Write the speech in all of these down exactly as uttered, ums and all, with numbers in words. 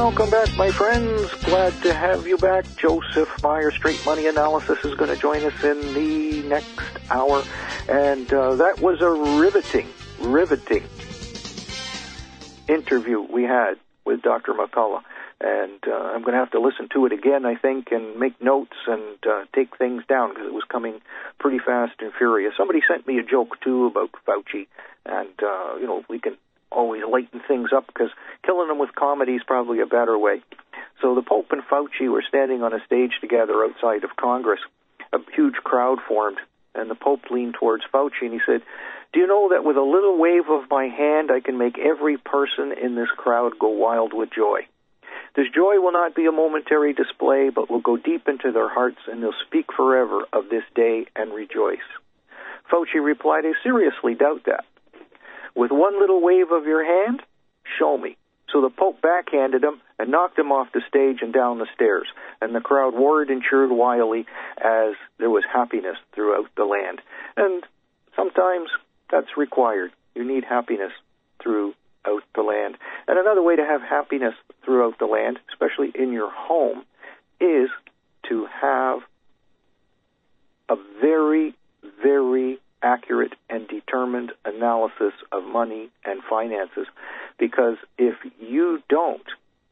Welcome back, my friends. Glad to have you back. Joseph Meyer, Straight Money Analysis, is going to join us in the next hour. And uh, that was a riveting, riveting interview we had with Doctor McCullough. And uh, I'm going to have to listen to it again, I think, and make notes and uh, take things down because it was coming pretty fast and furious. Somebody sent me a joke, too, about Fauci. And, uh, you know, we can always lighten things up because killing them with comedy is probably a better way. So the Pope and Fauci were standing on a stage together outside of Congress. A huge crowd formed, and the Pope leaned towards Fauci and he said, "Do you know that with a little wave of my hand I can make every person in this crowd go wild with joy? This joy will not be a momentary display, but will go deep into their hearts, and they'll speak forever of this day and rejoice." Fauci replied, "I seriously doubt that. With one little wave of your hand, show me." So the Pope backhanded him and knocked him off the stage and down the stairs. And the crowd roared and cheered wildly as there was happiness throughout the land. And sometimes that's required. You need happiness throughout the land. And another way to have happiness throughout the land, especially in your home, is to have a very, very accurate and determined analysis of money and finances, because if you don't,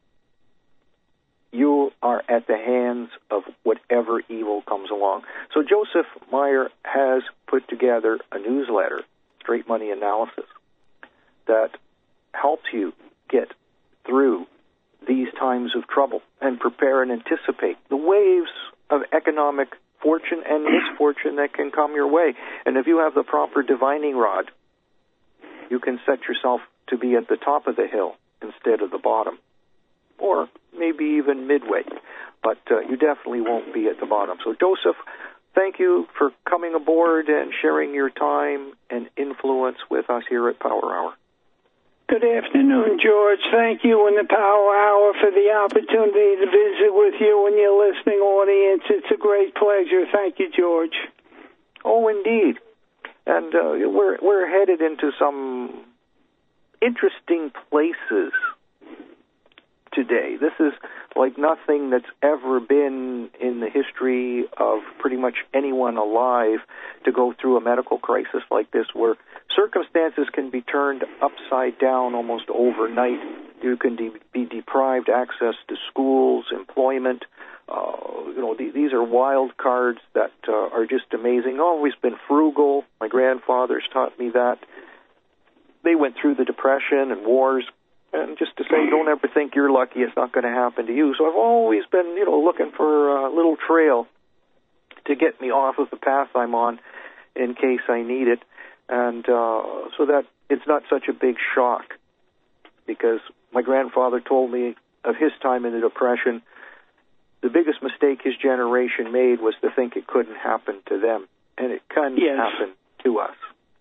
you are at the hands of whatever evil comes along. So Joseph Meyer has put together a newsletter, Straight Money Analysis, that helps you get through these times of trouble and prepare and anticipate the waves of economic fortune and misfortune that can come your way. And if you have the proper divining rod, you can set yourself to be at the top of the hill instead of the bottom, or maybe even midway. But uh, you definitely won't be at the bottom. So, Joseph, thank you for coming aboard and sharing your time and influence with us here at Power Hour. Good afternoon, George. Thank you and the Power Hour for the opportunity to visit with you and your listening audience. It's a great pleasure. Thank you, George. Oh, indeed. And uh, we're we're headed into some interesting places today. This is like nothing that's ever been in the history of pretty much anyone alive to go through a medical crisis like this, where circumstances can be turned upside down almost overnight. You can de- be deprived access to schools, employment. Uh, you know, th- these are wild cards that uh, are just amazing. Always been frugal. My grandfathers taught me that. They went through the Depression and wars. And just to say, don't ever think you're lucky, it's not going to happen to you. So I've always been, you know, looking for a little trail to get me off of the path I'm on in case I need it. And uh, so that it's not such a big shock, because my grandfather told me of his time in the Depression, the biggest mistake his generation made was to think it couldn't happen to them. And it can yes. happen to us.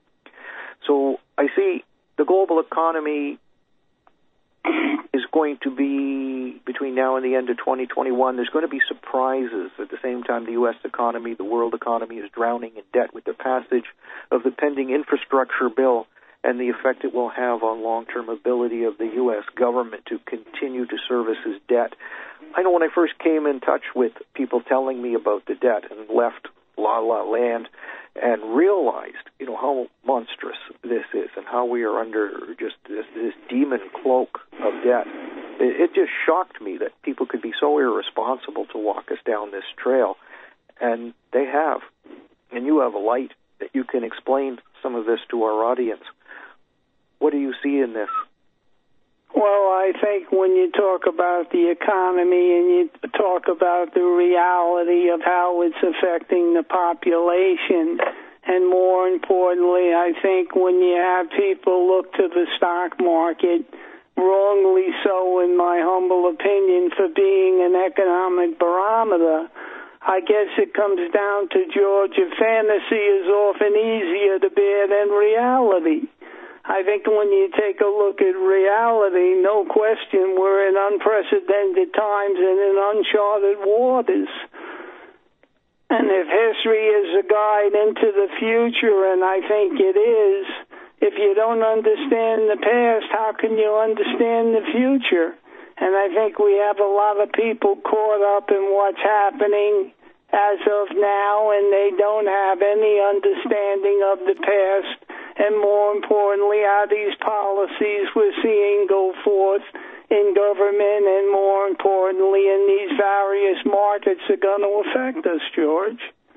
So I see the global economy is going to be, between now and the end of twenty twenty-one, there's going to be surprises. At the same time, the U S economy, the world economy is drowning in debt with the passage of the pending infrastructure bill and the effect it will have on long-term ability of the U S government to continue to service its debt. I know when I first came in touch with people telling me about the debt and left La La Land and realized, you know, how monstrous this is and how we are under just this, this demon cloak of debt. It, it just shocked me that people could be so irresponsible to walk us down this trail, and they have. And you have a light that you can explain some of this to our audience. What do you see in this? Well, I think when you talk about the economy and you talk about the reality of how it's affecting the population, and more importantly, I think when you have people look to the stock market, wrongly so in my humble opinion, for being an economic barometer, I guess it comes down to, George, if fantasy is often easier to bear than reality. I think when you take a look at reality, no question, we're in unprecedented times and in uncharted waters. And if history is a guide into the future, and I think it is, if you don't understand the past, how can you understand the future? And I think we have a lot of people caught up in what's happening as of now, and they don't have any understanding of the past, and more importantly, how these policies we're seeing go forth in government, and more importantly, in these various markets are going to affect us, George.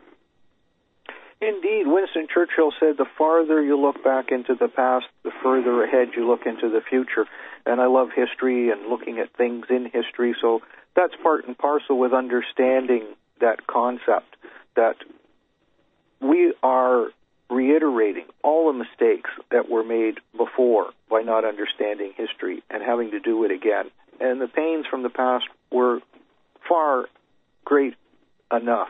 Indeed, Winston Churchill said the farther you look back into the past, the further ahead you look into the future. And I love history and looking at things in history, so that's part and parcel with understanding that concept, that we are reiterating all the mistakes that were made before by not understanding history and having to do it again. And the pains from the past were far great enough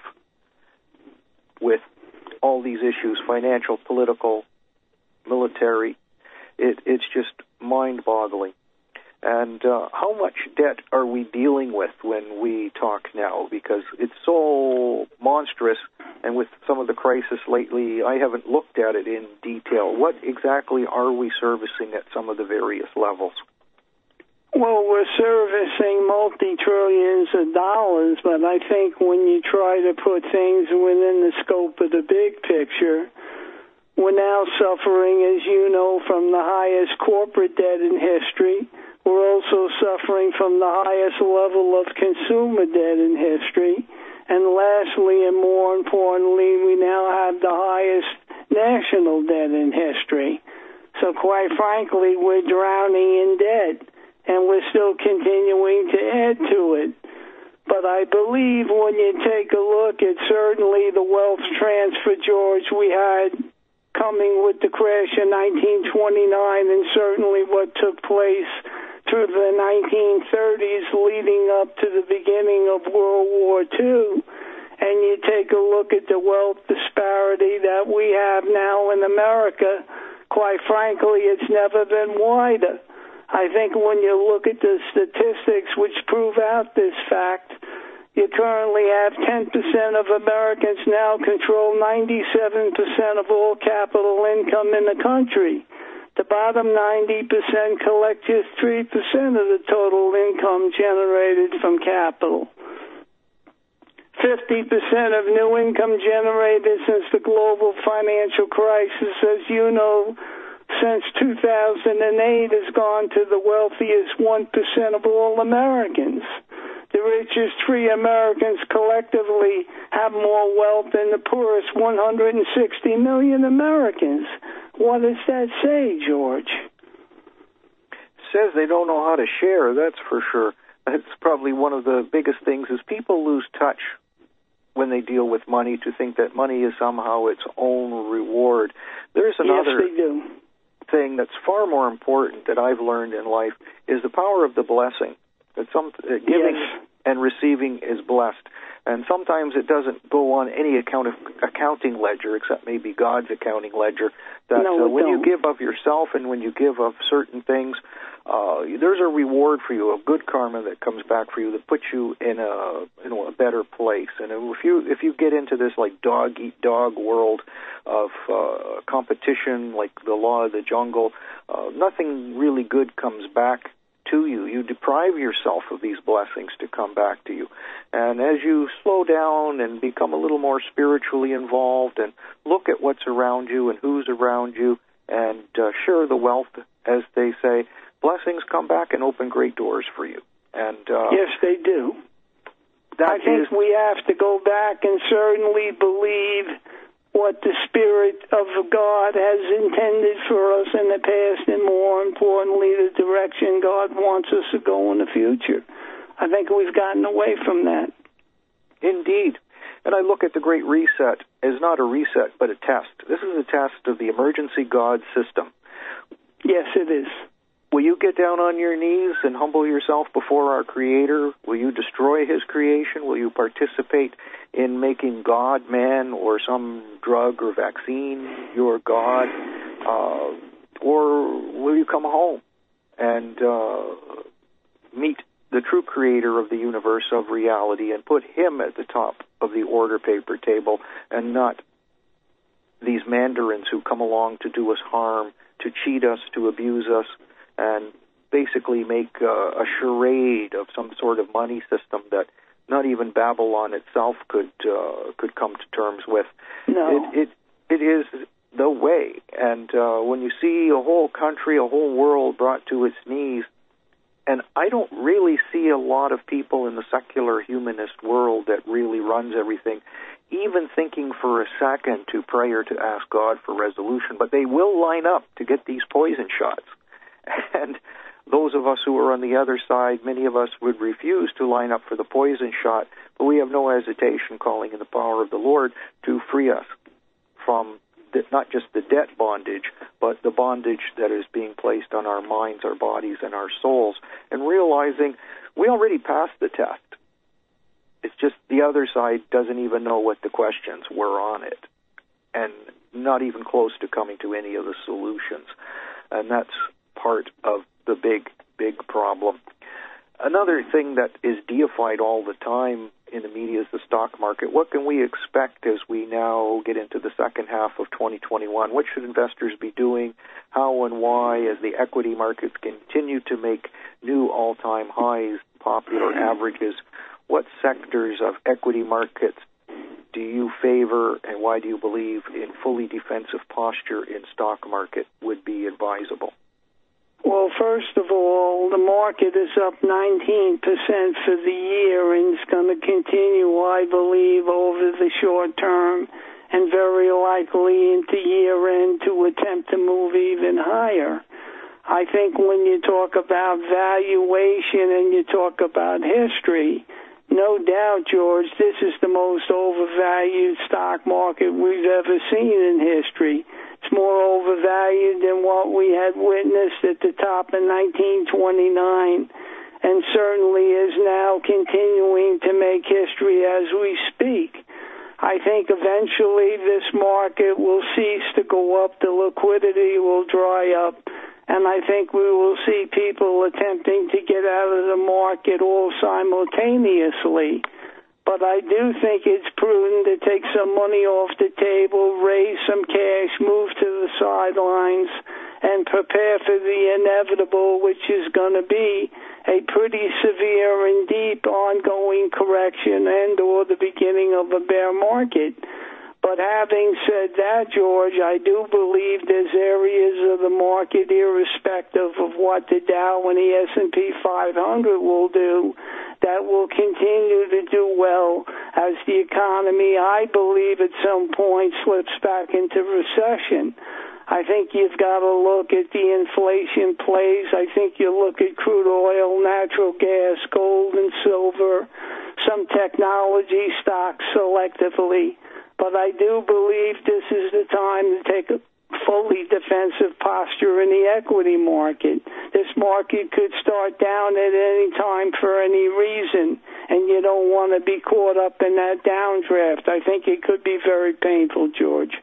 with all these issues, financial, political, military. It, it's just mind-boggling. And uh, how much debt are we dealing with when we talk now? Because it's so monstrous, and with some of the crisis lately, I haven't looked at it in detail. What exactly are we servicing at some of the various levels? Well, we're servicing multi-trillions of dollars, but I think when you try to put things within the scope of the big picture, we're now suffering, as you know, from the highest corporate debt in history. We're also suffering from the highest level of consumer debt in history. And lastly, and more importantly, we now have the highest national debt in history. So quite frankly, we're drowning in debt, and we're still continuing to add to it. But I believe when you take a look at certainly the wealth transfer, George, we had coming with the crash in nineteen twenty-nine, and certainly what took place through the nineteen thirties leading up to the beginning of World War Two, and you take a look at the wealth disparity that we have now in America, quite frankly, it's never been wider. I think when you look at the statistics which prove out this fact, you currently have ten percent of Americans now control ninety-seven percent of all capital income in the country. The bottom ninety percent collect just three percent of the total income generated from capital. fifty percent of new income generated since the global financial crisis, as you know, since two thousand eight has gone to the wealthiest one percent of all Americans. The richest three Americans collectively have more wealth than the poorest one hundred sixty million Americans. What does that say, George? Says they don't know how to share, that's for sure. That's probably one of the biggest things is people lose touch when they deal with money to think that money is somehow its own reward. There's another yes, they do. thing that's far more important that I've learned in life is the power of the blessing. That some uh, giving yes. and receiving is blessed. And sometimes it doesn't go on any account of accounting ledger except maybe God's accounting ledger. That no, uh, when don't. you give of yourself and when you give of certain things, uh, there's a reward for you, a good karma that comes back for you that puts you in a you know a better place. And if you if you get into this like dog eat dog world of uh, competition, like the law of the jungle, uh, nothing really good comes back to you. You deprive yourself of these blessings to come back to you. And as you slow down and become a little more spiritually involved and look at what's around you and who's around you and uh, share the wealth, as they say, blessings come back and open great doors for you. And uh, yes, they do. I think is, we have to go back and certainly believe what the Spirit of God has intended for us in the past, and more importantly, the direction God wants us to go in the future. I think we've gotten away from that. Indeed. And I look at the Great Reset as not a reset, but a test. This is a test of the emergency God system. Yes, it is. Will you get down on your knees and humble yourself before our Creator? Will you destroy His creation? Will you participate in making God, man, or some drug or vaccine your God? Uh, or will you come home and uh, meet the true Creator of the universe of reality and put Him at the top of the order paper table and not these mandarins who come along to do us harm, to cheat us, to abuse us, and basically make uh, a charade of some sort of money system that not even Babylon itself could uh, could come to terms with. No. It it, it is the way, and uh, when you see a whole country, a whole world brought to its knees, and I don't really see a lot of people in the secular humanist world that really runs everything even thinking for a second to pray or to ask God for resolution, but they will line up to get these poison shots. And those of us who are on the other side, many of us would refuse to line up for the poison shot, but we have no hesitation calling in the power of the Lord to free us from the, not just the debt bondage, but the bondage that is being placed on our minds, our bodies, and our souls, and realizing we already passed the test. It's just the other side doesn't even know what the questions were on it, and not even close to coming to any of the solutions. And that's part of the big, big problem. Another thing that is deified all the time in the media is the stock market. What can we expect as we now get into the second half of twenty twenty-one? What should investors be doing? How and why, as the equity markets continue to make new all-time highs, popular averages? What sectors of equity markets do you favor, and why do you believe in fully defensive posture in stock market would be advisable? Well, first of all, the market is up nineteen percent for the year, and it's going to continue, I believe, over the short term, and very likely into year-end to attempt to move even higher. I think when you talk about valuation and you talk about history, no doubt, George, this is the most overvalued stock market we've ever seen in history. It's more overvalued than what we had witnessed at the top in nineteen twenty-nine, and certainly is now continuing to make history as we speak. I think eventually this market will cease to go up, the liquidity will dry up, and I think we will see people attempting to get out of the market all simultaneously. But I do think it's prudent to take some money off the table, raise some cash, move to the sidelines, and prepare for the inevitable, which is going to be a pretty severe and deep ongoing correction and or the beginning of a bear market. But having said that, George, I do believe there's areas of the market, irrespective of what the Dow and the S and P five hundred will do, that will continue to do well as the economy, I believe, at some point slips back into recession. I think you've got to look at the inflation plays. I think you look at crude oil, natural gas, gold and silver, some technology stocks selectively. But I do believe this is the time to take a fully defensive posture in the equity market. This market could start down at any time for any reason, and you don't want to be caught up in that downdraft. I think it could be very painful, George.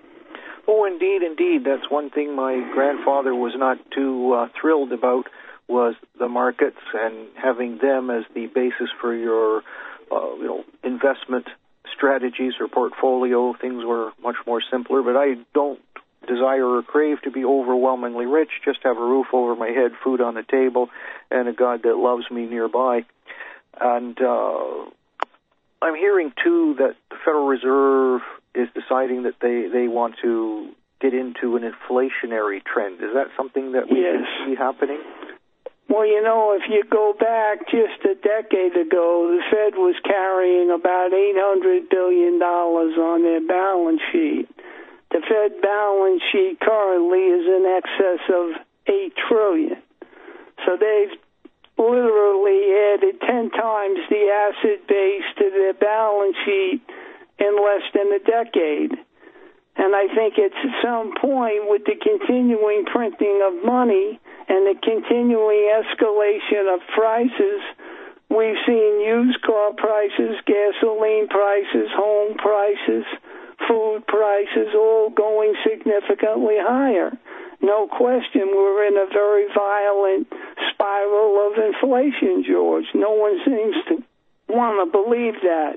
Oh, indeed, indeed. That's one thing my grandfather was not too uh, thrilled about, was the markets and having them as the basis for your uh, you know, investment strategies or portfolio. Things were much more simpler, but I don't desire or crave to be overwhelmingly rich, just have a roof over my head, food on the table, and a God that loves me nearby. And uh, I'm hearing, too, that the Federal Reserve is deciding that they, they want to get into an inflationary trend. Is that something that we yes. can see happening? Well, you know, if you go back just a decade ago, the Fed was carrying about eight hundred billion dollars on their balance sheet. The Fed balance sheet currently is in excess of eight trillion dollars. So they've literally added ten times the asset base to their balance sheet in less than a decade. And I think at some point, with the continuing printing of money and the continuing escalation of prices, we've seen used car prices, gasoline prices, home prices, food prices all going significantly higher. No question, we're in a very violent spiral of inflation, George. No one seems to want to believe that.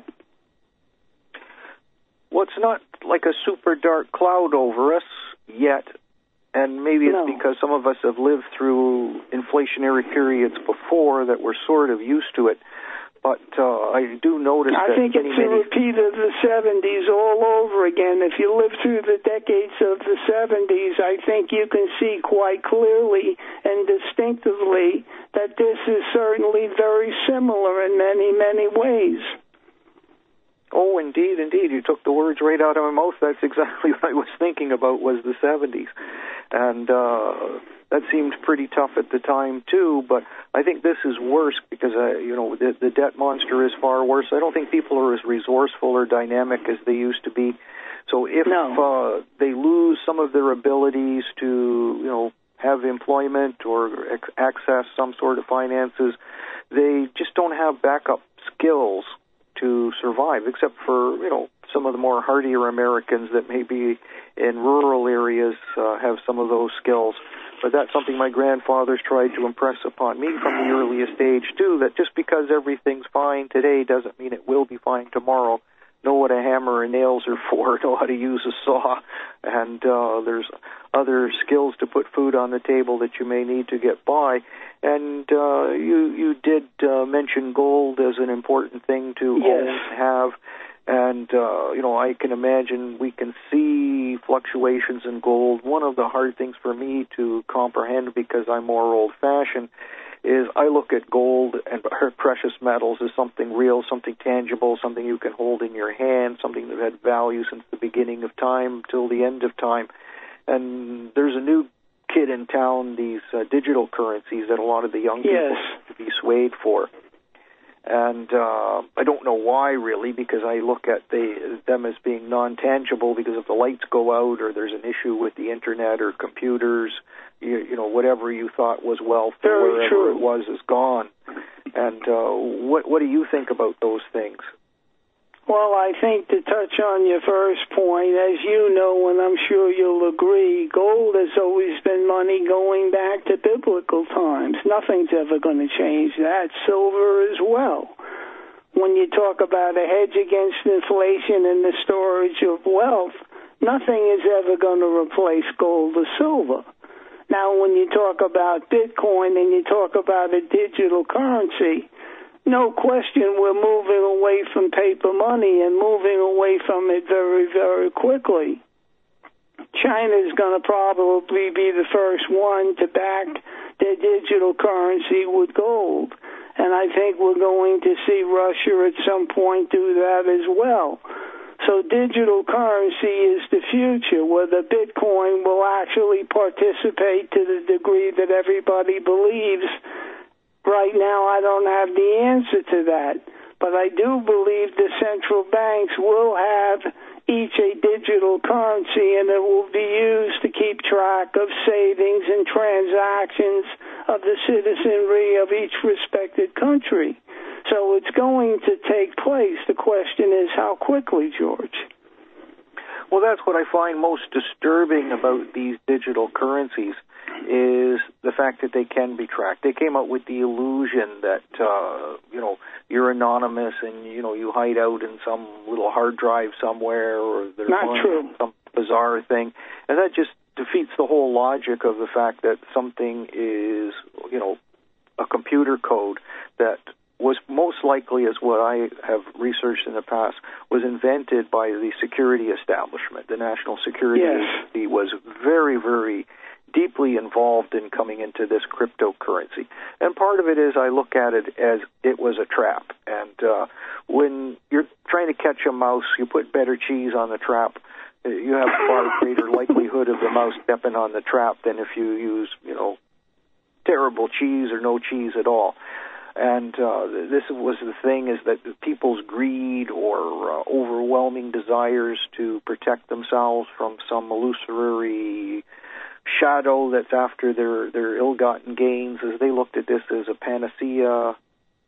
Well, it's not like a super dark cloud over us yet, And maybe it's no. because some of us have lived through inflationary periods before that we're sort of used to it. But uh, I do notice I that think many, it's a many... repeat of the seventies all over again. If you live through the decades of the seventies, I think you can see quite clearly and distinctively that this is certainly very similar in many, many ways. Oh, indeed, indeed. You took the words right out of my mouth. That's exactly what I was thinking about, was the seventies. And uh, that seemed pretty tough at the time, too. But I think this is worse because, uh, you know, the, the debt monster is far worse. I don't think people are as resourceful or dynamic as they used to be. So if no. uh, they lose some of their abilities to, you know, have employment or ex- access some sort of finances, they just don't have backup skills to survive, except for, you know, some of the more hardier Americans that maybe in rural areas uh, have some of those skills. But that's something my grandfathers tried to impress upon me from the earliest age, too, that just because everything's fine today doesn't mean it will be fine tomorrow. Know what a hammer and nails are for, know how to use a saw, and uh, there's other skills to put food on the table that you may need to get by. And uh, you you did uh, mention gold as an important thing to yes. own, have, and uh, you know, I can imagine we can see fluctuations in gold. One of the hard things for me to comprehend, because I'm more old-fashioned, is I look at gold and precious metals as something real, something tangible, something you can hold in your hand, something that had value since the beginning of time till the end of time. And there's a new kid in town, these uh, digital currencies that a lot of the young people yes. seem to be swayed for. And uh, I don't know why, really, because I look at the, them as being non-tangible, because if the lights go out or there's an issue with the Internet or computers, you, you know, whatever you thought was wealth or Very wherever true. it was is gone. And uh, what, what do you think about those things? Well, I think to touch on your first point, as you know, and I'm sure you'll agree, gold has always been money going back to biblical times. Nothing's ever going to change that. Silver as well. When you talk about a hedge against inflation and the storage of wealth, nothing is ever going to replace gold or silver. Now, when you talk about Bitcoin and you talk about a digital currency, no question we're moving away from paper money and moving away from it very, very quickly. China is going to probably be the first one to back their digital currency with gold. And I think we're going to see Russia at some point do that as well. So digital currency is the future, where the Bitcoin will actually participate to the degree that everybody believes. Right now, I don't have the answer to that, but I do believe the central banks will have each a digital currency, and it will be used to keep track of savings and transactions of the citizenry of each respected country. So it's going to take place. The question is how quickly, George? Well, that's what I find most disturbing about these digital currencies, is the fact that they can be tracked. They came up with the illusion that, uh, you know, you're anonymous and, you know, you hide out in some little hard drive somewhere, or there's Not true. some bizarre thing. And that just defeats the whole logic of the fact that something is, you know, a computer code that was most likely, as what I have researched in the past, was invented by the security establishment. The National Security yes. Agency was very, very deeply involved in coming into this cryptocurrency. And part of it is I look at it as it was a trap. And uh, when you're trying to catch a mouse, you put better cheese on the trap. You have far greater likelihood of the mouse stepping on the trap than if you use, you know, terrible cheese or no cheese at all. And uh, this was the thing, is that people's greed or uh, overwhelming desires to protect themselves from some illusory shadow that's after their, their ill-gotten gains, as they looked at this as a panacea,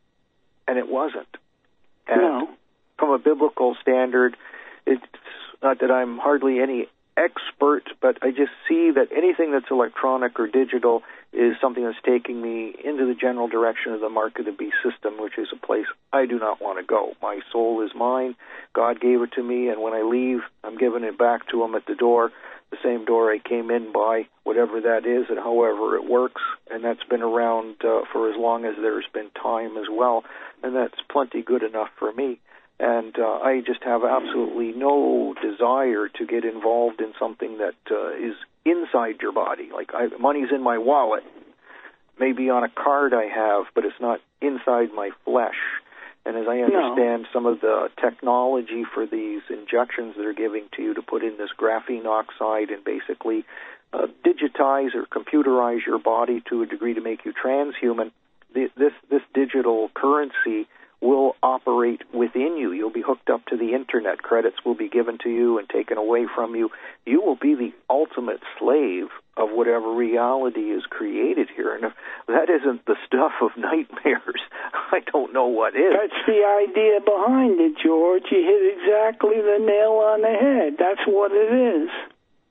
and it wasn't. And no. From a biblical standard, it's not that I'm hardly any expert, but I just see that anything that's electronic or digital is something that's taking me into the general direction of the mark of the beast system, which is a place I do not want to go. My soul is mine. God gave it to me, and when I leave, I'm giving it back to him at the door. the same door I came in by, whatever that is and however it works, and that's been around uh, for as long as there's been time as well, and that's plenty good enough for me. And uh, I just have absolutely no desire to get involved in something that uh, is inside your body. Like, I, money's in my wallet, maybe on a card I have, but it's not inside my flesh. And as I understand, no. some of the technology for these injections that are giving to you to put in this graphene oxide and basically uh, digitize or computerize your body to a degree to make you transhuman, this this digital currency will operate within you. You'll be hooked up to the Internet. Credits will be given to you and taken away from you. You will be the ultimate slave of whatever reality is created here. And if that isn't the stuff of nightmares, I don't know what is. That's the idea behind it, George. You hit exactly the nail on the head. That's what it is.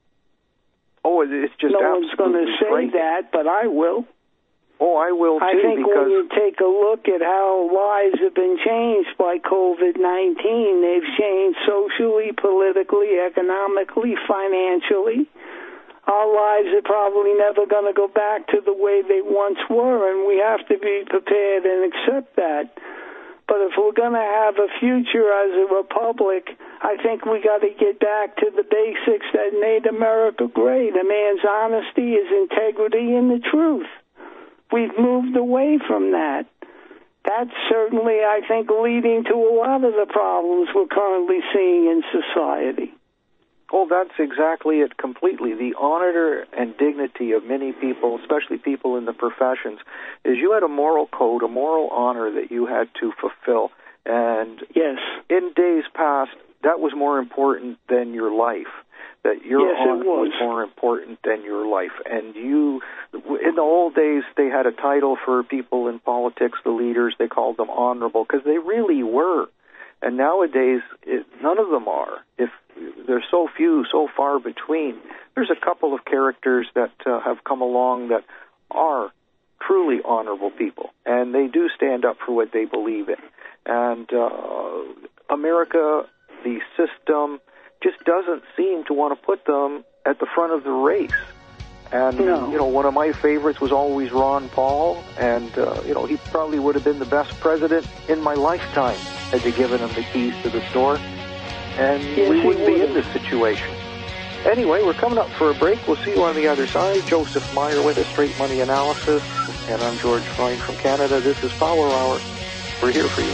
Oh, it's just no one's going to say frightening. that, but I will. Oh, I will, too, I think because when you take a look at how lives have been changed by COVID nineteen, they've changed socially, politically, economically, financially. Our lives are probably never going to go back to the way they once were, and we have to be prepared and accept that. But if we're going to have a future as a republic, I think we got to get back to the basics that made America great. A man's honesty, his integrity, and the truth. We've moved away from that. That's certainly, I think, leading to a lot of the problems we're currently seeing in society. Well, that's exactly it completely. The honor and dignity of many people, especially people in the professions, is you had a moral code, a moral honor that you had to fulfill. And yes, in days past, that was more important than your life. That your yes, honor was. was more important than your life. And you, in the old days, they had a title for people in politics, the leaders, they called them honorable, because they really were. And nowadays, it, none of them are. If there's so few, so far between. There's a couple of characters that uh, have come along that are truly honorable people, and they do stand up for what they believe in. And uh, America, the system, just doesn't seem to want to put them at the front of the race. And, no. you know, one of my favorites was always Ron Paul, and, uh, you know, he probably would have been the best president in my lifetime had they given him the keys to the store, and yes, we wouldn't would. be in this situation. Anyway, we're coming up for a break. We'll see you on the other side. Joseph Meyer with a Straight Money Analysis, and I'm George Fine from Canada. This is Power Hour. We're here for you.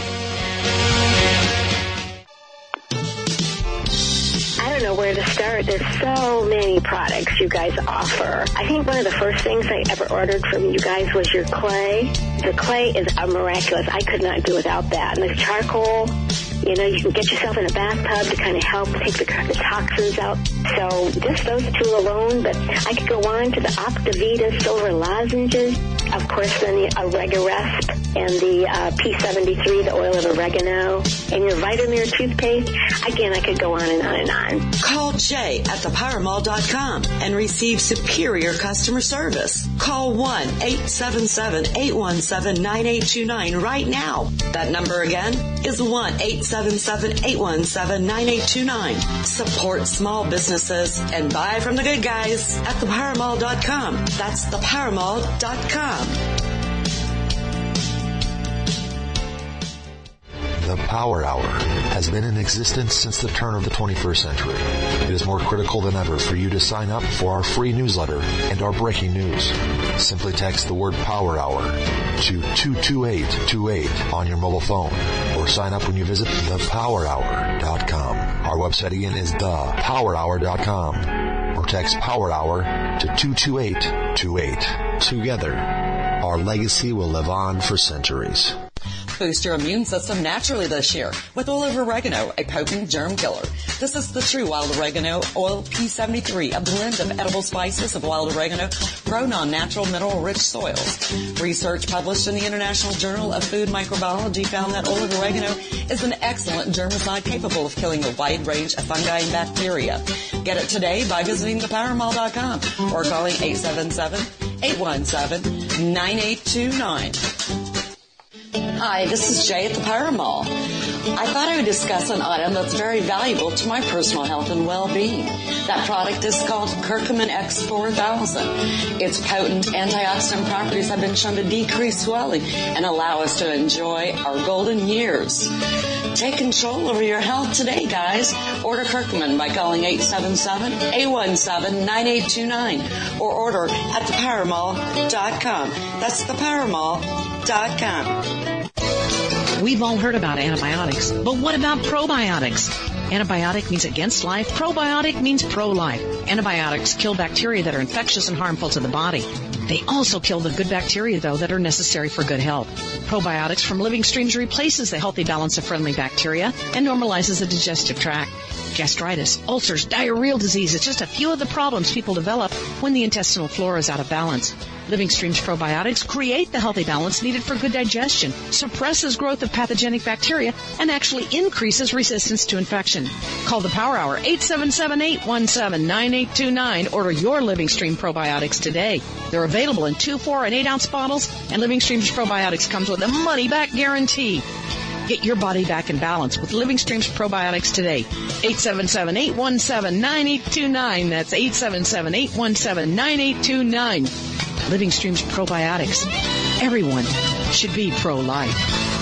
I don't know where to start. There's so many products you guys offer. I think one of the first things I ever ordered from you guys was your clay. The clay is a miraculous. I could not do without that. And the charcoal, you know, you can get yourself in a bathtub to kind of help take the, the toxins out. So just those two alone, but I could go on to the Optavita silver lozenges. Of course, then the Oregarest and the uh, P seventy-three, the oil of oregano, and your Vitamir toothpaste. Again, I could go on and on and on. Call Jay at the power mall dot com and receive superior customer service. Call one eight seven seven, eight one seven, nine eight two nine right now. That number again is one eight seven seven, eight one seven, nine eight two nine. Support small businesses and buy from the good guys at the power mall dot com. That's the power mall dot com. The Power Hour has been in existence since the turn of the twenty-first century. It is more critical than ever for you to sign up for our free newsletter and our breaking news. Simply text the word Power Hour to two two eight two eight on your mobile phone or sign up when you visit the power hour dot com. Our website again is the power hour dot com or text Power Hour to two two eight two eight. Together, our legacy will live on for centuries. Boost your immune system naturally this year with oil of oregano, a potent germ killer. This is the true wild oregano oil P seventy-three, a blend of edible spices of wild oregano grown on natural mineral-rich soils. Research published in the International Journal of Food Microbiology found that oil of oregano is an excellent germicide capable of killing a wide range of fungi and bacteria. Get it today by visiting the power mall dot com or calling eight seven seven, eight one seven, nine eight two nine. Hi, this is Jay at the Power Mall. I thought I would discuss an item that's very valuable to my personal health and well-being. That product is called Curcumin X four thousand. Its potent antioxidant properties have been shown to decrease swelling and allow us to enjoy our golden years. Take control over your health today, guys. Order Curcumin by calling eight seven seven, eight one seven, nine eight two nine or order at the power mall dot com. That's the power mall dot com. We've all heard about antibiotics, but what about probiotics? Antibiotic means against life. Probiotic means pro-life. Antibiotics kill bacteria that are infectious and harmful to the body. They also kill the good bacteria, though, that are necessary for good health. Probiotics from Living Streams replaces the healthy balance of friendly bacteria and normalizes the digestive tract. Gastritis, ulcers, diarrheal disease, it's just a few of the problems people develop when the intestinal flora is out of balance. Living Streams probiotics create the healthy balance needed for good digestion, suppresses growth of pathogenic bacteria, and actually increases resistance to infection. Call the Power Hour, eight seven seven, eight one seven, nine eight two nine. Order your Living Stream probiotics today. They're available in two, four, and eight ounce bottles, and Living Streams probiotics comes with a money-back guarantee. Get your body back in balance with Living Streams probiotics today. eight seven seven, eight one seven, nine eight two nine. That's eight seven seven, eight one seven, nine eight two nine. Living Streams probiotics. Everyone should be pro-life.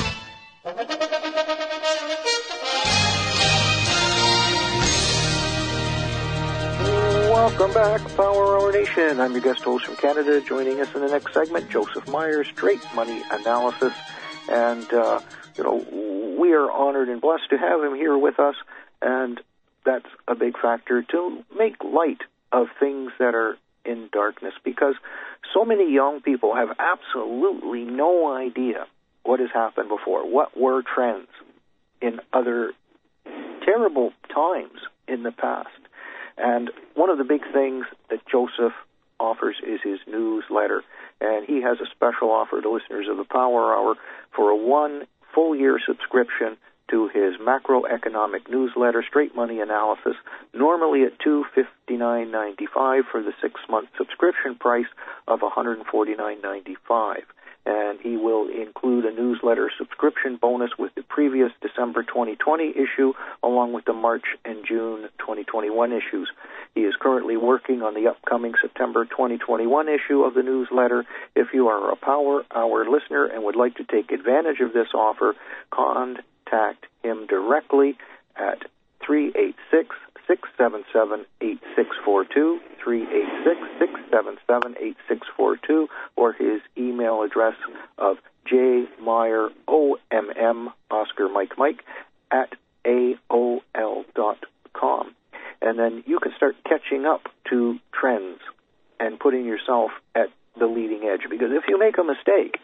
Welcome back, Power Hour Nation. I'm your guest host from Canada. Joining us in the next segment, Joseph Myers, Straight Money Analysis. And, uh, you know, we are honored and blessed to have him here with us. And that's a big factor to make light of things that are in darkness, because so many young people have absolutely no idea what has happened before, what were trends in other terrible times in the past. And one of the big things that Joseph offers is his newsletter, and he has a special offer to listeners of the Power Hour for a one full year subscription to his macroeconomic newsletter, Straight Money Analysis, normally at two hundred fifty-nine dollars and ninety-five cents for the six-month subscription price of one hundred forty-nine dollars and ninety-five cents. And he will include a newsletter subscription bonus with the previous December twenty twenty issue, along with the March and June twenty twenty-one issues. He is currently working on the upcoming September twenty twenty-one issue of the newsletter. If you are a Power Hour listener and would like to take advantage of this offer, contact him directly at three eight six, six seven seven, eight six four two, three eight six, six seven seven, eight six four two, or his email address of jmeyer, O M M, Oscar Mike Mike, at A O L dot com. And then you can start catching up to trends and putting yourself at the leading edge. Because if you make a mistake,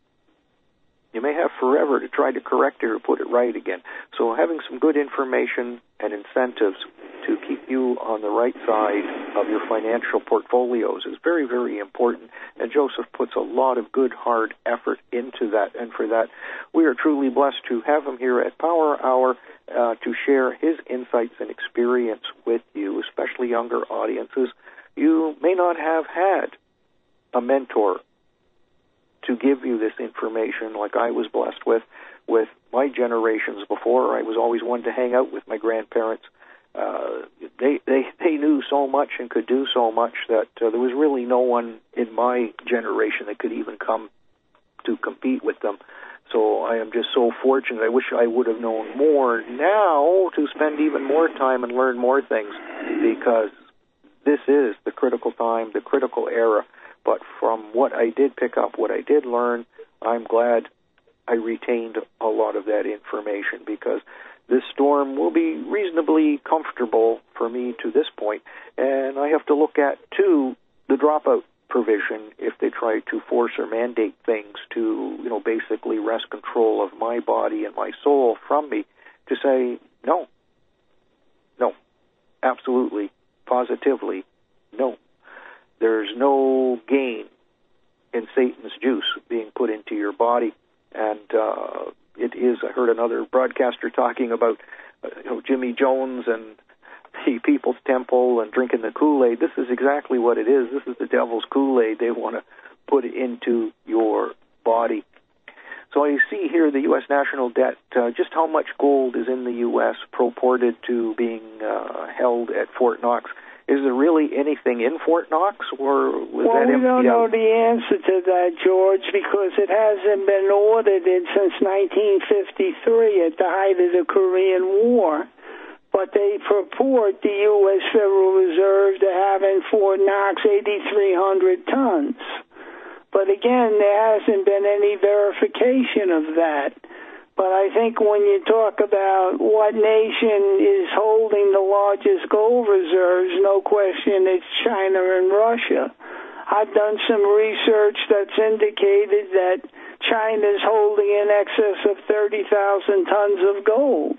you may have forever to try to correct it or put it right again. So having some good information and incentives to keep you on the right side of your financial portfolios is very, very important. And Joseph puts a lot of good, hard effort into that. And for that, we are truly blessed to have him here at Power Hour uh, to share his insights and experience with you, especially younger audiences. You may not have had a mentor to give you this information like I was blessed with, with my generations before. I was always one to hang out with my grandparents. Uh, they, they, they knew so much and could do so much that uh, there was really no one in my generation that could even come to compete with them. So I am just so fortunate. I wish I would have known more now to spend even more time and learn more things, because this is the critical time, the critical era. But from what I did pick up, what I did learn, I'm glad I retained a lot of that information, because this storm will be reasonably comfortable for me to this point. And I have to look at, too, the dropout provision if they try to force or mandate things to, you know, basically wrest control of my body and my soul from me, to say, no, no, absolutely, positively, no. There's no gain in Satan's juice being put into your body. And uh, it is, I heard another broadcaster talking about uh, you know, Jimmy Jones and the People's Temple and drinking the Kool-Aid. This is exactly what it is. This is the devil's Kool-Aid they want to put into your body. So I see here the U S national debt, uh, just how much gold is in the U S purported to being uh, held at Fort Knox. Is there really anything in Fort Knox, or was well, that empty? Well, we don't know out? the answer to that, George, because it hasn't been audited since nineteen fifty-three at the height of the Korean War. But they purport the U S Federal Reserve to have in Fort Knox eighty-three hundred tons. But again, there hasn't been any verification of that. But I think when you talk about what nation is holding the largest gold reserves, no question it's China and Russia. I've done some research that's indicated that China's holding in excess of thirty thousand tons of gold.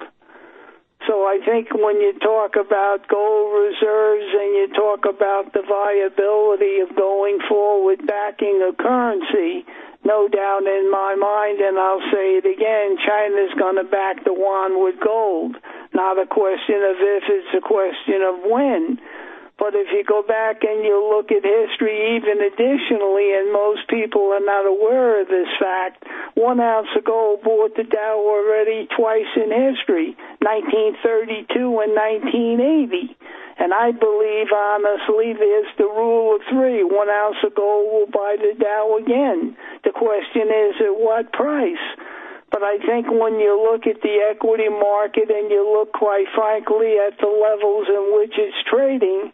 So I think when you talk about gold reserves and you talk about the viability of going forward backing a currency, no doubt in my mind, and I'll say it again, China's going to back the yuan with gold. Not a question of if, it's a question of when. But if you go back and you look at history even additionally, and most people are not aware of this fact, one ounce of gold bought the Dow already twice in history, nineteen thirty-two and nineteen eighty. And I believe, honestly, there's the rule of three. One ounce of gold will buy the Dow again. The question is, at what price? But I think when you look at the equity market and you look, quite frankly, at the levels in which it's trading,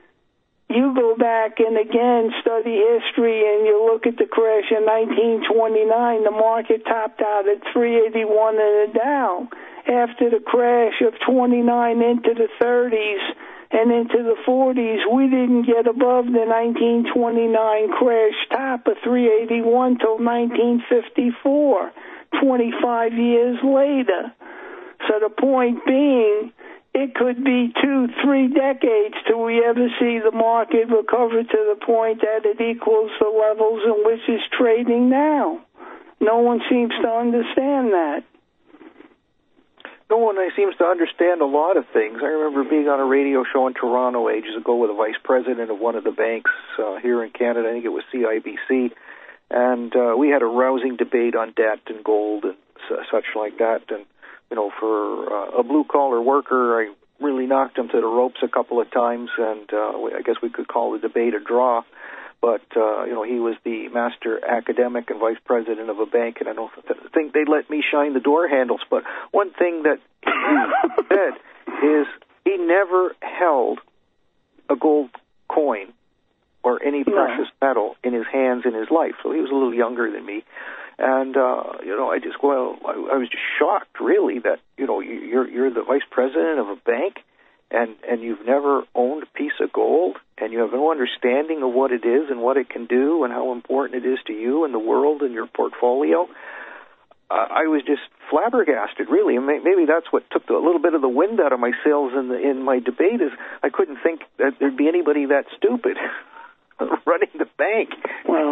you go back and, again, study history and you look at the crash in nineteen twenty-nine, the market topped out at three eighty-one in the Dow. After the crash of twenty-nine into the thirties and into the forties, we didn't get above the nineteen twenty-nine crash top of three eighty-one till nineteen fifty-four, twenty-five years later. So the point being, it could be two, three decades till we ever see the market recover to the point that it equals the levels in which it's trading now. No one seems to understand that. No one seems to understand a lot of things. I remember being on a radio show in Toronto ages ago with a vice president of one of the banks uh, here in Canada. I think it was C I B C. And uh, we had a rousing debate on debt and gold and su- such like that. And, you know, for uh, a blue-collar worker, I really knocked him to the ropes a couple of times, and uh, I guess we could call the debate a draw. But, uh, you know, he was the master academic and vice president of a bank, and I don't think they'd let me shine the door handles. But one thing that he said is he never held a gold coin or any precious no. metal in his hands in his life. So he was a little younger than me. And, uh, you know, I just, well, I, I was just shocked, really, that, you know, you're you're the vice president of a bank, and, and you've never owned a piece of gold, and you have no understanding of what it is and what it can do and how important it is to you and the world and your portfolio. Uh, I was just flabbergasted, really, and may, maybe that's what took the, a little bit of the wind out of my sails in the in my debate, is I couldn't think that there'd be anybody that stupid running the bank. Well,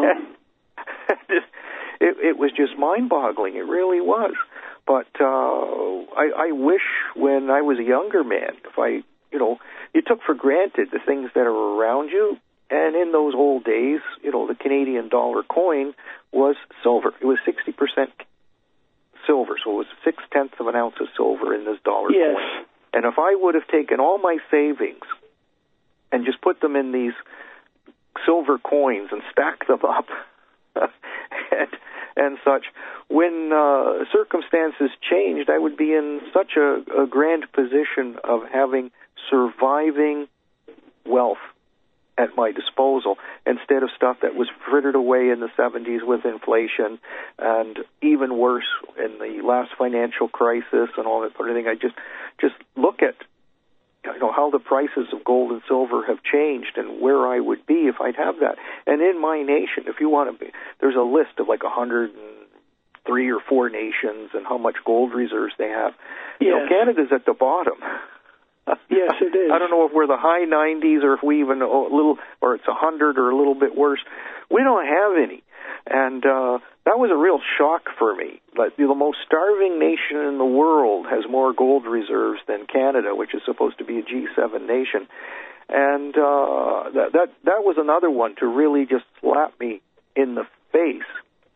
it, it was just mind-boggling. It really was. But uh, I, I wish when I was a younger man, if I, you know, you took for granted the things that are around you. And in those old days, you know, the Canadian dollar coin was silver. It was sixty percent silver, so it was six-tenths of an ounce of silver in this dollar yes. coin. And if I would have taken all my savings and just put them in these silver coins and stacked them up and, and such, when uh, circumstances changed, I would be in such a, a grand position of having surviving wealth at my disposal, instead of stuff that was frittered away in the seventies with inflation, and even worse in the last financial crisis and all that sort of thing. I just just look at, you know, how the prices of gold and silver have changed and where I would be if I'd have that. And in my nation, if you want to be, there's a list of like a hundred and three or four nations and how much gold reserves they have. Yes. You know, Canada's at the bottom. Yes, it is. I don't know if we're the high nineties or if we even a little, or it's a hundred or a little bit worse. We don't have any, and uh, that was a real shock for me. But the most starving nation in the world has more gold reserves than Canada, which is supposed to be a G seven nation, and uh, that that that was another one to really just slap me in the face.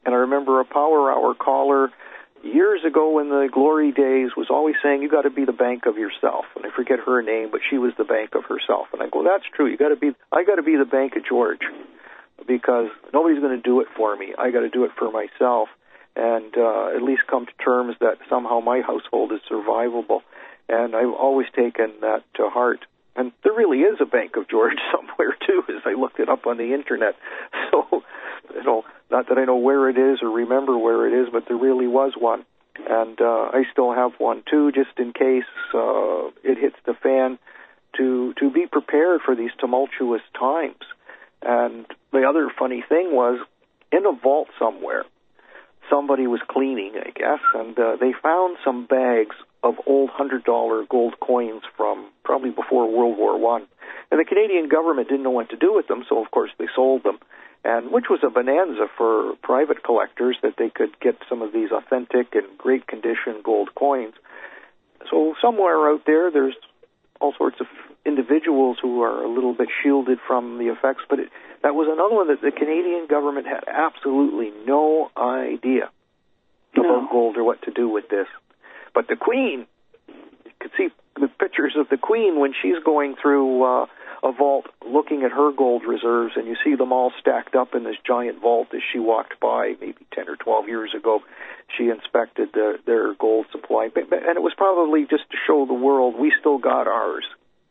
And I remember a Power Hour caller years ago in the glory days was always saying, you got to be the bank of yourself. And I forget her name, but she was the bank of herself. And I go, that's true. You got to be, I got to be the bank of George, because nobody's going to do it for me. I got to do it for myself, and uh, at least come to terms that somehow my household is survivable. And I've always taken that to heart. And there really is a Bank of George somewhere, too, as I looked it up on the Internet. So, you know, not that I know where it is or remember where it is, but there really was one. And uh, I still have one, too, just in case uh, it hits the fan, to, to be prepared for these tumultuous times. And the other funny thing was, in a vault somewhere, somebody was cleaning, I guess, and uh, they found some bags of old one hundred dollar gold coins from probably before World War One. And the Canadian government didn't know what to do with them, so of course they sold them, and which was a bonanza for private collectors, that they could get some of these authentic and great condition gold coins. So somewhere out there, there's all sorts of individuals who are a little bit shielded from the effects, but it, that was another one that the Canadian government had absolutely no idea no. about gold or what to do with this. But the Queen, you could see the pictures of the Queen when she's going through uh, a vault looking at her gold reserves, and you see them all stacked up in this giant vault as she walked by maybe ten or twelve years ago. She inspected the, their gold supply, and it was probably just to show the world we still got ours.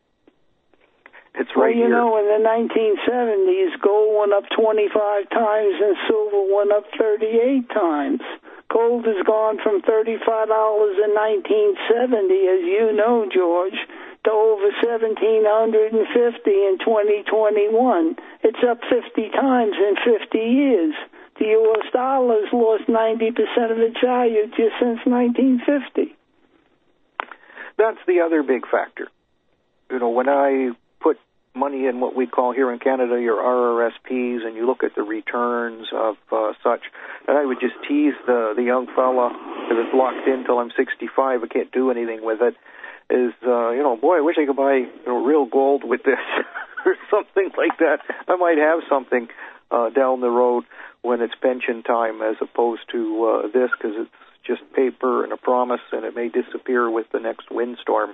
It's right well, you here. know, in the nineteen seventies, gold went up twenty-five times and silver went up thirty-eight times. Gold has gone from thirty-five dollars in nineteen seventy, as you know, George, to over seventeen fifty in twenty twenty-one. It's up fifty times in fifty years. The U S dollar has lost ninety percent of its value just since nineteen fifty. That's the other big factor. You know, when I put money in what we call here in Canada your R R S Ps, and you look at the returns of uh, such, and I would just tease the, the young fella that is locked in till I'm sixty-five, I can't do anything with it, is, uh, you know, boy, I wish I could buy, you know, real gold with this or something like that. I might have something uh, down the road when it's pension time, as opposed to uh, this, because it's just paper and a promise, and it may disappear with the next windstorm.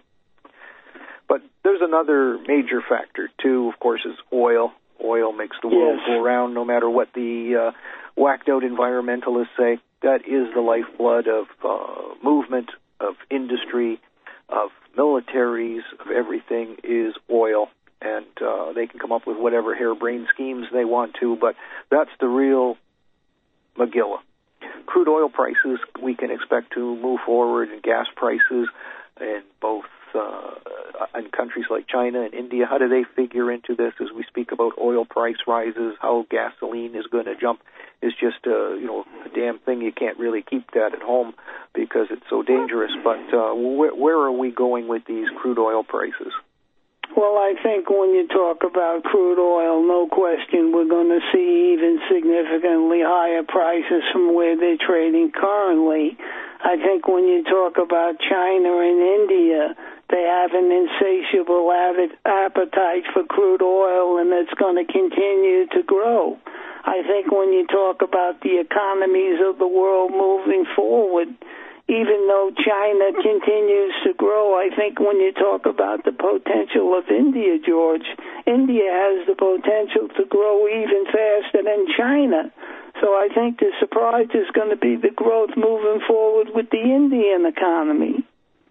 But there's another major factor, too, of course, is oil. Oil makes the world yes. go round, no matter what the uh, whacked-out environmentalists say. That is the lifeblood of uh, movement, of industry, of militaries, of everything, is oil. And uh, they can come up with whatever harebrained schemes they want to, but that's the real Magilla. Crude oil prices, we can expect to move forward, and gas prices, and both uh, in countries like China and India. How do they figure into this as we speak about oil price rises? How gasoline is going to jump is just a, you know, a damn thing. You can't really keep that at home because it's so dangerous. But uh, where, where are we going with these crude oil prices? Well, I think when you talk about crude oil, no question we're going to see even significantly higher prices from where they're trading currently. I think when you talk about China and India, they have an insatiable appetite for crude oil, and it's going to continue to grow. I think when you talk about the economies of the world moving forward, even though China continues to grow, I think when you talk about the potential of India, George, India has the potential to grow even faster than China. So I think the surprise is going to be the growth moving forward with the Indian economy.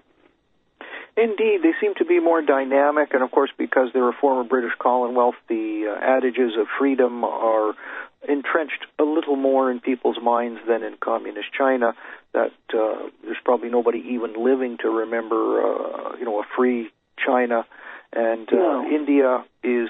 Indeed, they seem to be more dynamic, and of course, because they're a former British Commonwealth, the uh, adages of freedom are entrenched a little more in people's minds than in communist China. That uh, there's probably nobody even living to remember, uh, you know, a free China, and uh, no. India is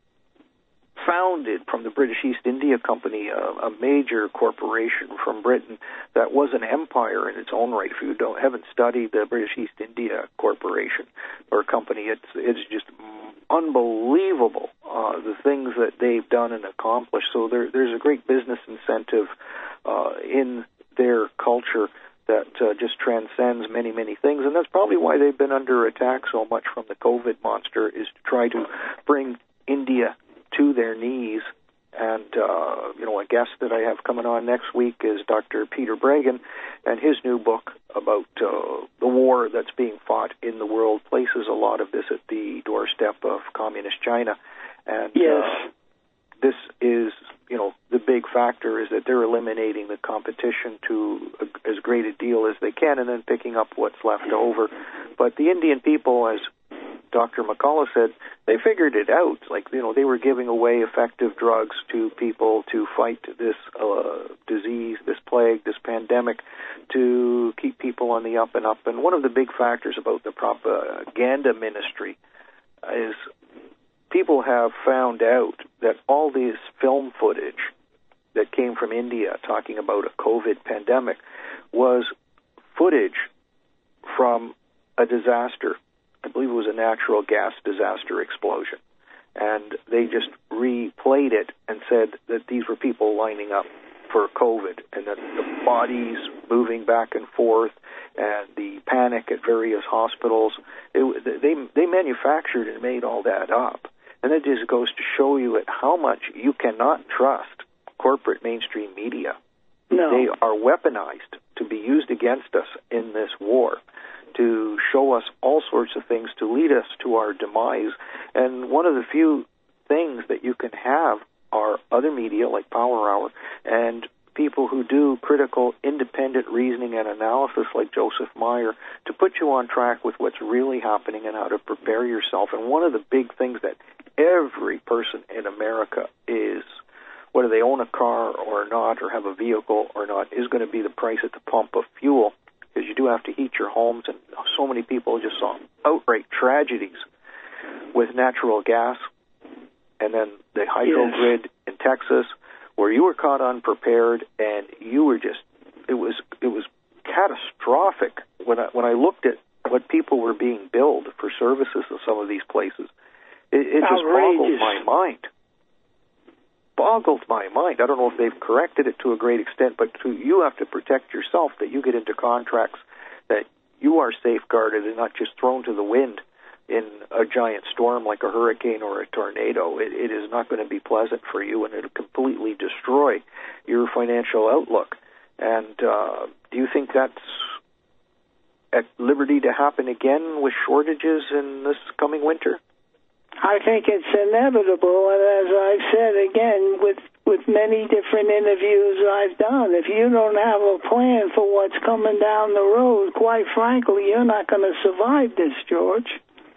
founded from the British East India Company, a, a major corporation from Britain that was an empire in its own right. If you don't haven't studied the British East India Corporation or company, it's it's just unbelievable uh, the things that they've done and accomplished. So there, there's a great business incentive uh, in their culture that uh, just transcends many, many things. And that's probably why they've been under attack so much from the COVID monster, is to try to bring India to their knees And, uh, you know, a guest that I have coming on next week is Doctor Peter Breggin, and his new book about uh, the war that's being fought in the world places a lot of this at the doorstep of communist China. And yes. uh, this is, you know, the big factor is that they're eliminating the competition to a, as great a deal as they can and then picking up what's left over. But the Indian people, as Doctor McCullough said, they figured it out. Like, you know, they were giving away effective drugs to people to fight this uh, disease, this plague, this pandemic, to keep people on the up and up. And one of the big factors about the propaganda ministry is people have found out that all this film footage that came from India talking about a COVID pandemic was footage from a disaster. I believe it was a natural gas disaster explosion. And they just replayed it and said that these were people lining up for COVID and that the bodies moving back and forth and the panic at various hospitals, it, they, they manufactured and made all that up. And that just goes to show you at how much you cannot trust corporate mainstream media. No. They are weaponized to be used against us in this war, to show us all sorts of things, to lead us to our demise. And one of the few things that you can have are other media like Power Hour and people who do critical, independent reasoning and analysis like Joseph Meyer to put you on track with what's really happening and how to prepare yourself. And one of the big things that every person in America is, whether they own a car or not or have a vehicle or not, is going to be the price at the pump of fuel, because you do have to heat your homes, and so many people just saw outright tragedies with natural gas, and then the hydro yes. grid in Texas, where you were caught unprepared, and you were just, it was it was catastrophic. When I, when I looked at what people were being billed for services in some of these places, it, it just boggled my mind. Boggled my mind. I don't know if they've corrected it to a great extent, but to, you have to protect yourself, that you get into contracts that you are safeguarded and not just thrown to the wind in a giant storm like a hurricane or a tornado. It, it is not going to be pleasant for you, and it'll completely destroy your financial outlook. And uh, do you think that's at liberty to happen again with shortages in this coming winter? I think it's inevitable, and as I've said again, with with many different interviews I've done, if you don't have a plan for what's coming down the road, quite frankly, you're not going to survive this, George.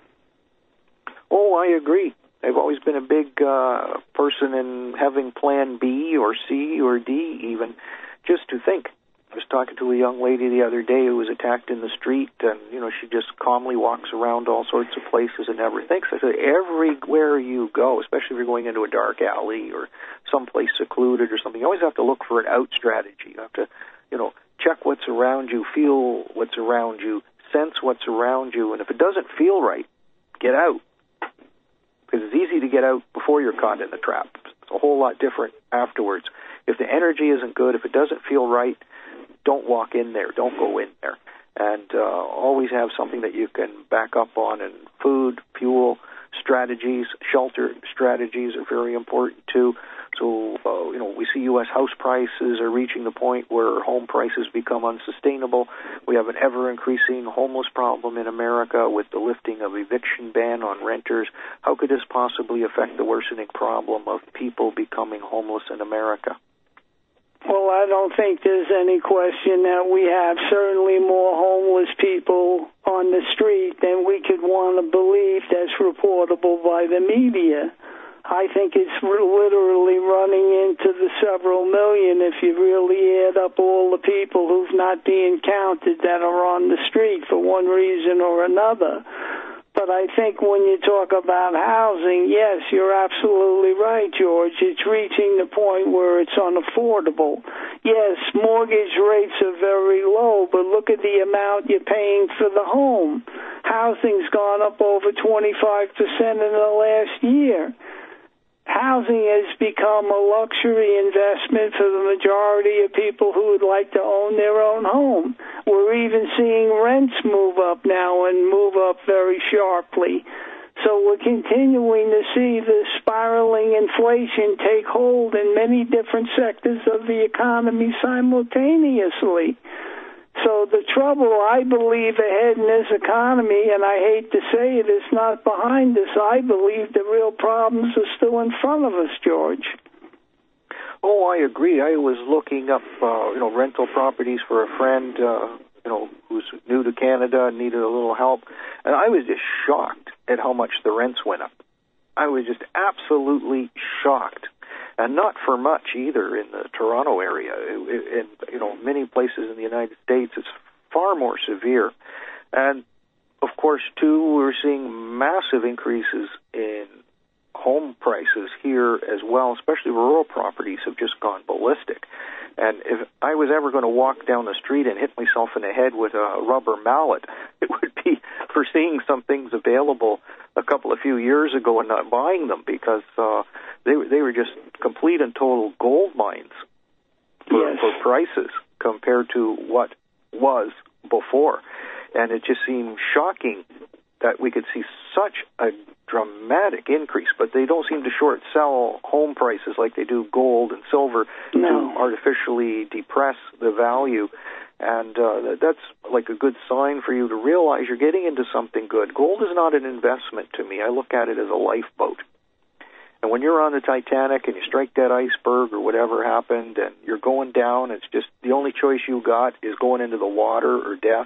Oh, I agree. I've always been a big uh, person in having plan B or C or D even, just to think. I was talking to a young lady the other day who was attacked in the street, and, you know, she just calmly walks around all sorts of places and never thinks. I said, everywhere you go, especially if you're going into a dark alley or someplace secluded or something, you always have to look for an out strategy. You have to, you know, check what's around you, feel what's around you, sense what's around you, and if it doesn't feel right, get out. Because it's easy to get out before you're caught in the trap. It's a whole lot different afterwards. If the energy isn't good, if it doesn't feel right, don't walk in there. Don't go in there. And uh, always have something that you can back up on. And food, fuel, strategies, shelter strategies are very important too. So, uh, you know, we see U S house prices are reaching the point where home prices become unsustainable. We have an ever-increasing homeless problem in America with the lifting of eviction ban on renters. How could this possibly affect the worsening problem of people becoming homeless in America? Well, I don't think there's any question that we have certainly more homeless people on the street than we could want to believe that's reportable by the media. I think it's literally running into the several million if you really add up all the people who've not being counted that are on the street for one reason or another. But I think when you talk about housing, yes, you're absolutely right, George. It's reaching the point where it's unaffordable. Yes, mortgage rates are very low, but look at the amount you're paying for the home. Housing's gone up over twenty-five percent in the last year. Housing has become a luxury investment for the majority of people who would like to own their own home. We're even seeing rents move up now and move up very sharply. So we're continuing to see the spiraling inflation take hold in many different sectors of the economy simultaneously. So the trouble, I believe, ahead in this economy, and I hate to say it, is not behind us. I believe the real problems are still in front of us, George. Oh, I agree. I was looking up, uh, you know, rental properties for a friend, uh, you know, who's new to Canada and needed a little help, and I was just shocked at how much the rents went up. I was just absolutely shocked, and not for much either in the Toronto area. In, you know, many places in the United States, it's far more severe, and of course, too, we're seeing massive increases in home prices here as well, especially rural properties have just gone ballistic. And if I was ever going to walk down the street and hit myself in the head with a rubber mallet, it would be for seeing some things available a couple of few years ago and not buying them, because uh, they, they were just complete and total gold mines for, yes. for prices compared to what was before. And it just seemed shocking that we could see such a dramatic increase, but they don't seem to short sell home prices like they do gold and silver no. to artificially depress the value. And uh, that's like a good sign for you to realize you're getting into something good. Gold is not an investment to me. I look at it as a lifeboat. And when you're on the Titanic and you strike that iceberg or whatever happened and you're going down, it's just the only choice you got is going into the water or death.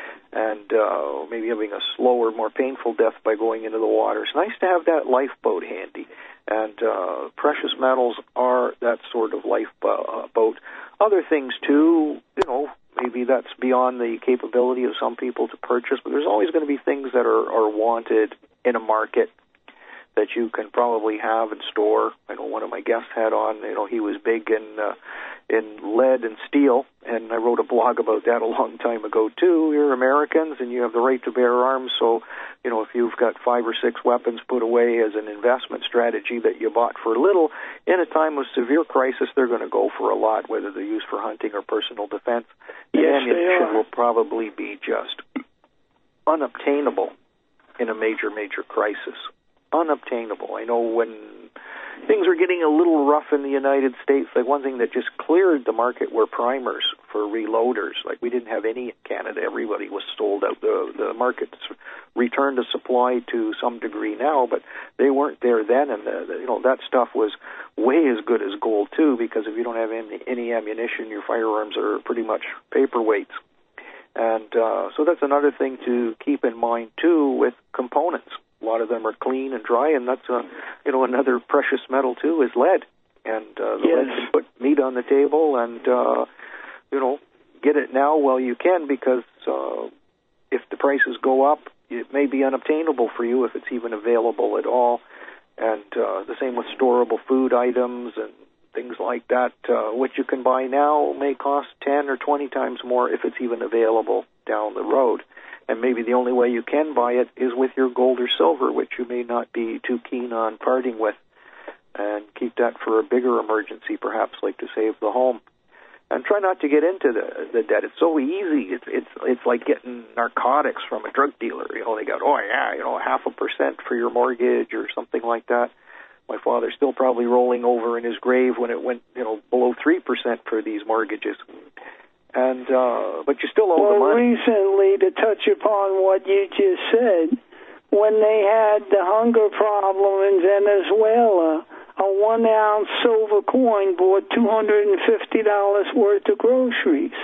And uh, maybe having a slower, more painful death by going into the water. It's nice to have that lifeboat handy. And uh, precious metals are that sort of lifeboat. Other things, too, you know, maybe that's beyond the capability of some people to purchase, but there's always going to be things that are, are wanted in a market that you can probably have and store. I know one of my guests had on, you know, he was big in uh, in lead and steel, and I wrote a blog about that a long time ago, too. You're Americans, and you have the right to bear arms, so, you know, if you've got five or six weapons put away as an investment strategy that you bought for little, in a time of severe crisis, they're going to go for a lot, whether they're used for hunting or personal defense. And yes, ammunition will probably be just unobtainable in a major, major crisis. Unobtainable. I know when things are getting a little rough in the United States, like one thing that just cleared the market were primers for reloaders. Like we didn't have any in Canada. Everybody was sold out. The the market's returned to supply to some degree now, but they weren't there then. And the, the, you know that stuff was way as good as gold too, because if you don't have any, any ammunition, your firearms are pretty much paperweights. And uh, so that's another thing to keep in mind too with components. A lot of them are clean and dry, and that's a, you know another precious metal too is lead, and uh, the yes. lead can put meat on the table, and uh, you know get it now while you can, because uh, if the prices go up, it may be unobtainable for you if it's even available at all. And uh, the same with storable food items and things like that. Uh, what you can buy now may cost ten or twenty times more if it's even available down the road. And maybe the only way you can buy it is with your gold or silver, which you may not be too keen on parting with, and keep that for a bigger emergency, perhaps, like to save the home. And try not to get into the, the debt. It's so easy. It's it's it's like getting narcotics from a drug dealer. You know, they got, oh, yeah, you know, half a percent for your mortgage or something like that. My father's still probably rolling over in his grave when it went, you know, below three percent for these mortgages. And uh, but you still owe well, the money. Recently, to touch upon what you just said, when they had the hunger problem in Venezuela, a one-ounce silver coin bought two hundred fifty dollars worth of groceries.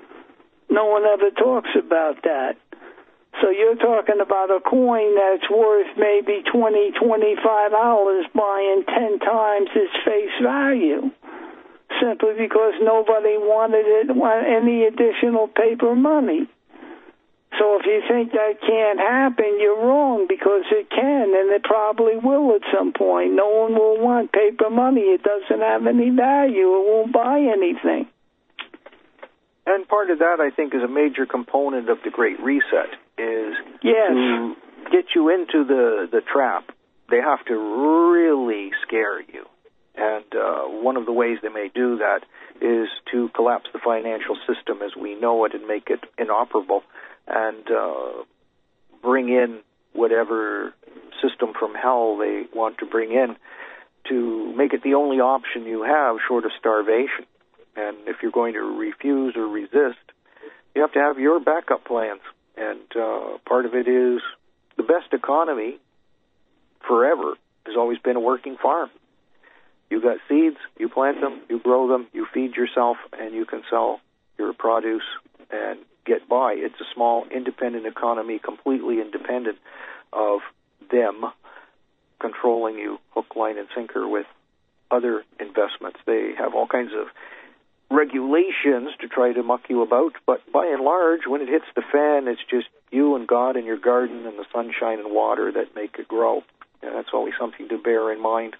No one ever talks about that. So you're talking about a coin that's worth maybe twenty dollars, twenty-five dollars buying ten times its face value, simply because nobody wanted it, want any additional paper money. So if you think that can't happen, you're wrong, because it can, and it probably will at some point. No one will want paper money. It doesn't have any value. It won't buy anything. And part of that, I think, is a major component of the Great Reset, is yes. to get you into the, the trap. They have to really scare you. And uh, one of the ways they may do that is to collapse the financial system as we know it and make it inoperable, and uh, bring in whatever system from hell they want to bring in to make it the only option you have short of starvation. And if you're going to refuse or resist, you have to have your backup plans. And uh, part of it is the best economy forever has always been a working farm. You got seeds, you plant them, you grow them, you feed yourself, and you can sell your produce and get by. It's a small, independent economy, completely independent of them controlling you hook, line, and sinker with other investments. They have all kinds of regulations to try to muck you about, but by and large, when it hits the fan, it's just you and God and your garden and the sunshine and water that make it grow. And that's always something to bear in mind.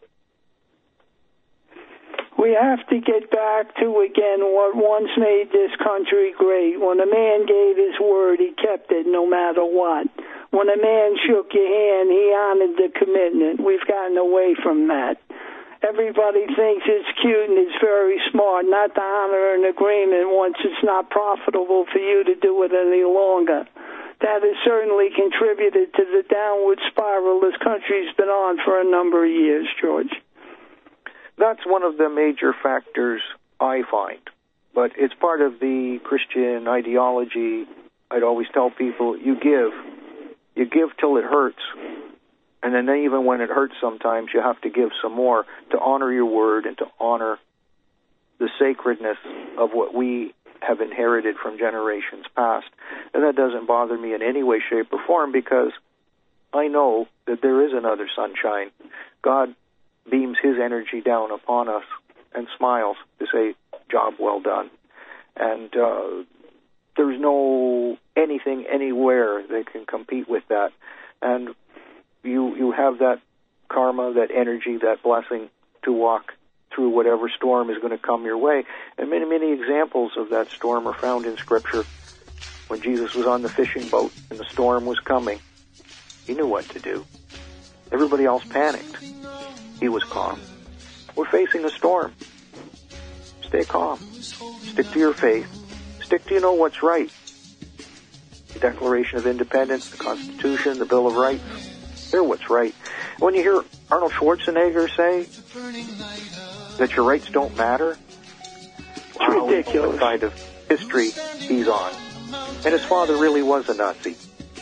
We have to get back to, again, what once made this country great. When a man gave his word, he kept it no matter what. When a man shook your hand, he honored the commitment. We've gotten away from that. Everybody thinks it's cute and it's very smart not to honor an agreement once it's not profitable for you to do it any longer. That has certainly contributed to the downward spiral this country's been on for a number of years, George. That's one of the major factors I find. But it's part of the Christian ideology. I'd always tell people, you give. You give till it hurts. And then even when it hurts sometimes, you have to give some more to honor your word and to honor the sacredness of what we have inherited from generations past. And that doesn't bother me in any way, shape, or form, because I know that there is another sunshine. God beams his energy down upon us and smiles to say, job well done. And uh, there's no anything anywhere that can compete with that. And you you have that karma, that energy, that blessing to walk through whatever storm is going to come your way. And many, many examples of that storm are found in Scripture. When Jesus was on the fishing boat and the storm was coming, he knew what to do. Everybody else panicked. He was calm. We're facing a storm. Stay calm. Stick to your faith. Stick to you know what's right. The Declaration of Independence, the Constitution, the Bill of Rights, they're what's right. When you hear Arnold Schwarzenegger say that your rights don't matter, it's wow, ridiculous. What kind of history he's on. And his father really was a Nazi.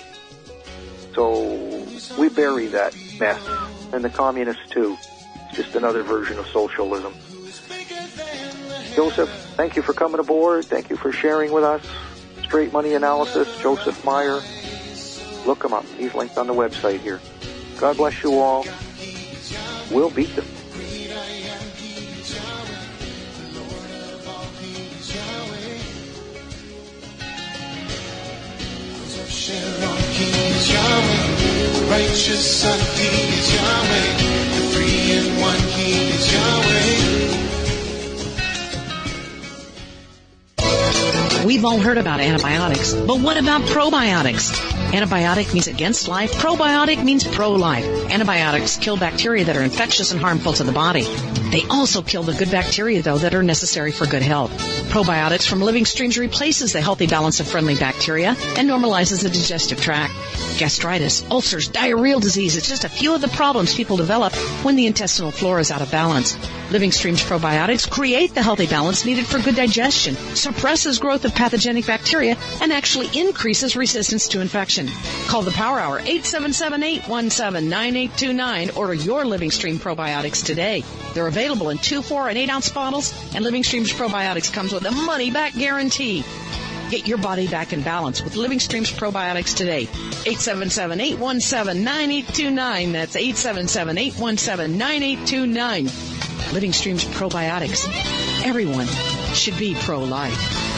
So we bury that mess. And the communists, too. It's just another version of socialism. Joseph, thank you for coming aboard. Thank you for sharing with us. Straight Money Analysis, Joseph Meyer. Look him up. He's linked on the website here. God bless you all. We'll beat them. Righteous Son, He is Yahweh. The three in one, He is Yahweh. We've all heard about antibiotics, but what about probiotics? Antibiotic means against life. Probiotic means pro-life. Antibiotics kill bacteria that are infectious and harmful to the body. They also kill the good bacteria, though, that are necessary for good health. Probiotics from Living Streams replaces the healthy balance of friendly bacteria and normalizes the digestive tract. Gastritis, ulcers, diarrheal disease, it's just a few of the problems people develop when the intestinal flora is out of balance. Living Streams probiotics create the healthy balance needed for good digestion, suppresses growth of pathogenic bacteria, and actually increases resistance to infection. Call the Power Hour, eight seven seven, eight one seven, nine eight two nine. Order your Living Stream probiotics today. They're available in two, four, and eight ounce bottles, and Living Streams probiotics comes with a money-back guarantee. Get your body back in balance with Living Streams probiotics today. eight seven seven, eight one seven, nine eight two nine. That's eight seven seven, eight one seven, nine eight two nine. Living Streams probiotics. Everyone should be pro-life.